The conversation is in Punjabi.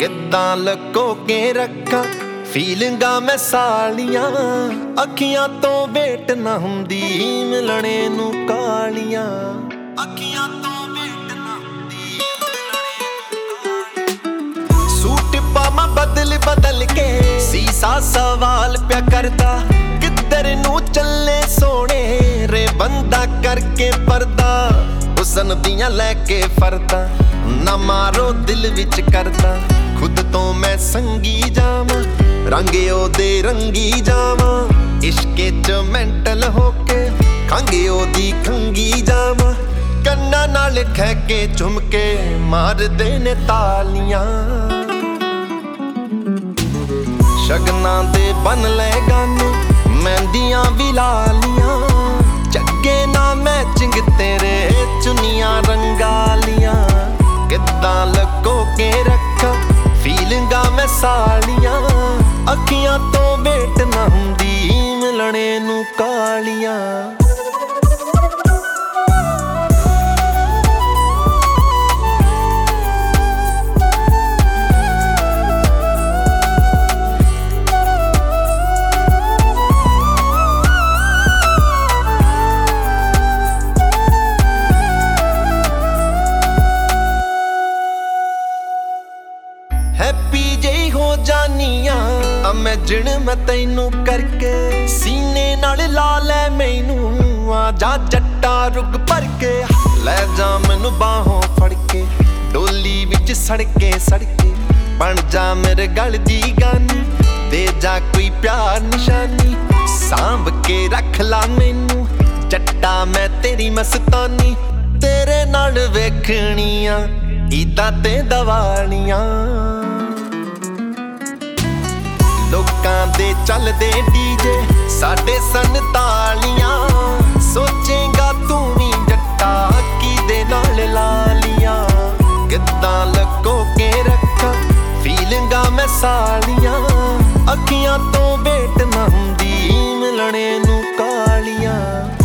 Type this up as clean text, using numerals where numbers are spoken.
ਕਿੱਦਾਂ ਲੁਕੋ ਕੇ ਰੱਖਾਂ ਫੀਲਿੰਗਾਂ ਮੈਂ ਸਾਲੀਆਂ। ਅੱਖੀਆਂ ਤੋਂ ਵੇਟ ਨਾ ਹੁੰਦੀ ਮਿਲਣੇ ਨੂੰ ਕਾਲੀਆਂ। ਅੱਖੀਆਂ ਤੋਂ ਵੇਟ ਨਾ ਹੁੰਦੀ ਮਿਲਣੇ ਨੂੰ ਕਾਲੀਆਂ। ਸੂਟ ਪਾਵਾਂ ਬਦਲ ਬਦਲ ਕੇ ਸੀਸਾ ਸਵਾਲ ਪਿਆ ਕਰਦਾ। ਕਿੱਧਰ ਨੂੰ ਚੱਲੇ ਸੋਹਣੇ ਰੇ ਬੰਦਾ ਕਰਕੇ ਪਰਦਾ। ਹੁਸਨ ਦੀਆਂ ਲੈ ਕੇ ਫਰਦਾ ਨਾ ਮਾਰੋ ਦਿਲ ਵਿੱਚ ਕਰਦਾ। ਖੁਦ ਤੋਂ ਮੈਂ ਸੰਗੀ ਜਾਵਾਂ ਰੰਗ ਉਹਦੇ ਰੰਗੀ ਜਾਵਾਂ। ਇਸ਼ਕੇ ਚ ਮੈਂਟਲ ਹੋ ਕੇ ਖੰਘ ਉਹਦੀ ਖੰਗੀ ਜਾਵਾਂ। ਕੰਨਾਂ ਨਾਲ ਖਹਿ ਕੇ ਝੁਮ ਕੇ ਮਾਰਦੇ ਨੇ ਤਾਲੀਆਂ। ਸ਼ਗਨਾਂ ਦੇ ਬਨ ਲੈ ਗਾਨੇ ਮਹਿੰਦੀਆਂ ਵੀ ਲਾਲੀਆਂ। ਚੱਗੇ ਨਾ ਮੈਚਿੰਗ ਤੇਰੇ ਚੁੰਨੀਆਂ ਰੰਗਾਲੀਆਂ। ਕਿੱਦਾਂ ਲੁਕੋ ਕੇ ਰੱਖਾਂ ਫੀਲਿੰਗਾਂ ਮੈਂ ਸਾਲੀਆਂ। ਅੱਖੀਆਂ ਤੋਂ ਵੇਟ ਨਾ ਹੁੰਦੀ ਮਿਲਣੇ ਨੂੰ ਕਾਲੀਆਂ। ਹੈਪੀ ਜਿਹੀ ਹੋ ਜਾਨੀਆਂ ਇਮੈਜਿਨ ਮੈਂ ਤੈਨੂੰ ਕਰਕੇ। ਸੀਨੇ ਨਾਲ ਲਾ ਲੈ ਮੈਨੂੰ ਆ ਜਾ ਜੱਟਾ ਰੁੱਗ ਭਰ ਕੇ। ਲੈ ਜਾ ਮੈਨੂੰ ਬਾਹੋਂ ਫੜ ਕੇ ਡੋਲੀ ਵਿੱਚ ਸੜਕੇ ਸੜਕੇ। ਬਣ ਜਾ ਮੇਰੇ ਗਲ ਦੀ ਗਾਨੀ ਦੇ ਜਾ ਕੋਈ ਪਿਆਰ ਨਿਸ਼ਾਨੀ। ਸਾਂਭ ਕੇ ਰੱਖ ਲਾ ਮੈਨੂੰ ਜੱਟਾ ਮੈਂ ਤੇਰੀ ਮਸਤਾਨੀ। ਤੇਰੇ ਨਾਲ ਵੇਖਣੀਆਂ ਈਦਾਂ ਤੇ ਦੀਵਾਲੀਆਂ। ਲੋਕਾਂ ਦੇ ਚੱਲਦੇ ਡੀਜੇ ਸਾਡੇ ਸੰਤਾਲੀਆਂ। ਸੋਚੇਗਾ ਤੂੰ ਵੀ ਜੱਟਾ ਕਿਹਦੇ ਨਾਲ ਲਾਲੀਆਂ। ਕਿੱਦਾਂ ਲੁਕੋ ਕੇ ਰੱਖਾਂ ਫੀਲਿੰਗਾਂ ਮੈਂ ਸਾਲੀਆਂ। ਅੱਖੀਆਂ ਤੋਂ ਵੇਟ ਨਾ ਹੁੰਦੀ ਮਿਲਣੇ ਨੂੰ ਕਾਲੀਆਂ।